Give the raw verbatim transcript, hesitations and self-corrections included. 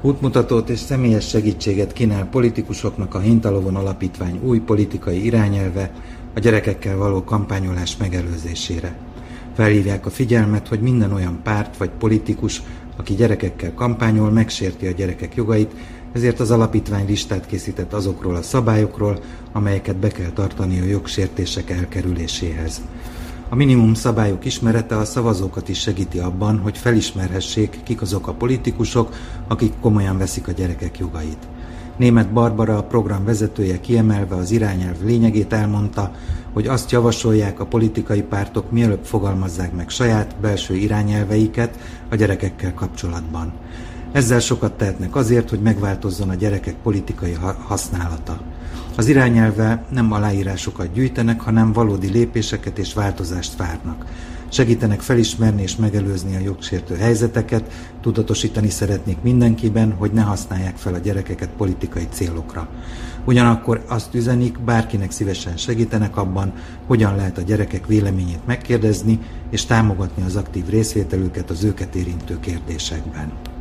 Útmutatót és személyes segítséget kínál politikusoknak a Hintalovon Alapítvány új politikai irányelve a gyerekekkel való kampányolás megelőzésére. Felhívják a figyelmet, hogy minden olyan párt vagy politikus, aki gyerekekkel kampányol, megsérti a gyerekek jogait, ezért az alapítvány listát készített azokról a szabályokról, amelyeket be kell tartani a jogsértések elkerüléséhez. A minimum szabályok ismerete a szavazókat is segíti abban, hogy felismerhessék, kik azok a politikusok, akik komolyan veszik a gyerekek jogait. Németh Barbara, a program vezetője kiemelve az irányelv lényegét elmondta, hogy azt javasolják a politikai pártok, mielőbb fogalmazzák meg saját belső irányelveiket a gyerekekkel kapcsolatban. Ezzel sokat tehetnek azért, hogy megváltozzon a gyerekek politikai használata. Az irányelvvel nem aláírásokat gyűjtenek, hanem valódi lépéseket és változást várnak. Segítenek felismerni és megelőzni a jogsértő helyzeteket, tudatosítani szeretnék mindenkiben, hogy ne használják fel a gyerekeket politikai célokra. Ugyanakkor azt üzenik, bárkinek szívesen segítenek abban, hogyan lehet a gyerekek véleményét megkérdezni és támogatni az aktív részvételüket az őket érintő kérdésekben.